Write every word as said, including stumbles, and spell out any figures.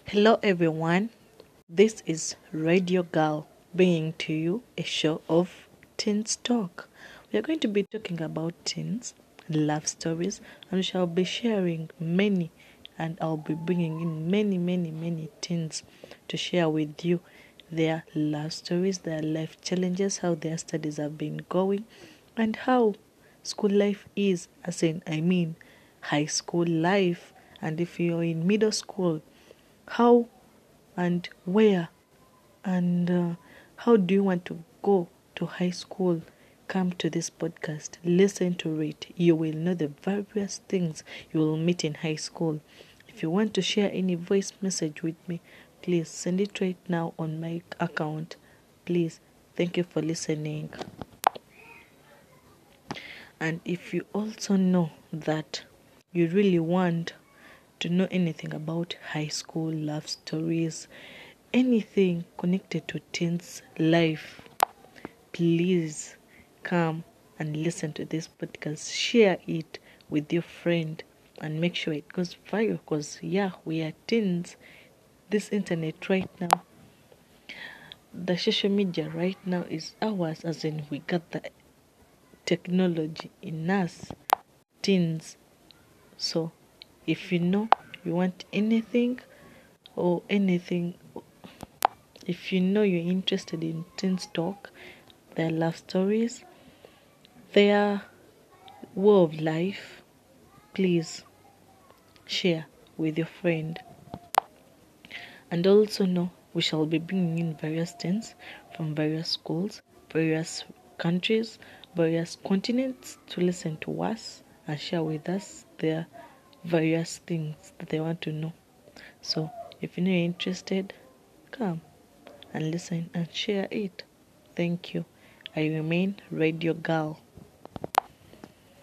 Hello everyone, this is Radio Girl bringing to you a show of Teens Talk. We are going to be talking about teens, love stories, and we shall be sharing many, and I'll be bringing in many, many, many teens to share with you their love stories, their life challenges, how their studies have been going, and how school life is, as in, I mean, high school life, and if you're in middle school, how and where and uh, how do you want to go to high school? Come to this podcast, listen to it. You will know the various things you will meet in high school. If you want to share any voice message with me, please send it right now on my account. Please, thank you for listening. And if you also know that you really want to know anything about high school love stories, anything connected to teens' life, please come and listen to this podcast. Share it with your friend and make sure it goes viral because, yeah, we are teens. This internet right now, the social media right now is ours, as in we got the technology in us, teens. So, if you know you want anything or anything, if you know you're interested in teens talk, their love stories, their way of life, please share with your friend. And also know we shall be bringing in various teens from various schools, various countries, various continents to listen to us and share with us their various things that they want to know. So if you know you're interested, come and listen and share it. Thank you. I remain Radio Girl.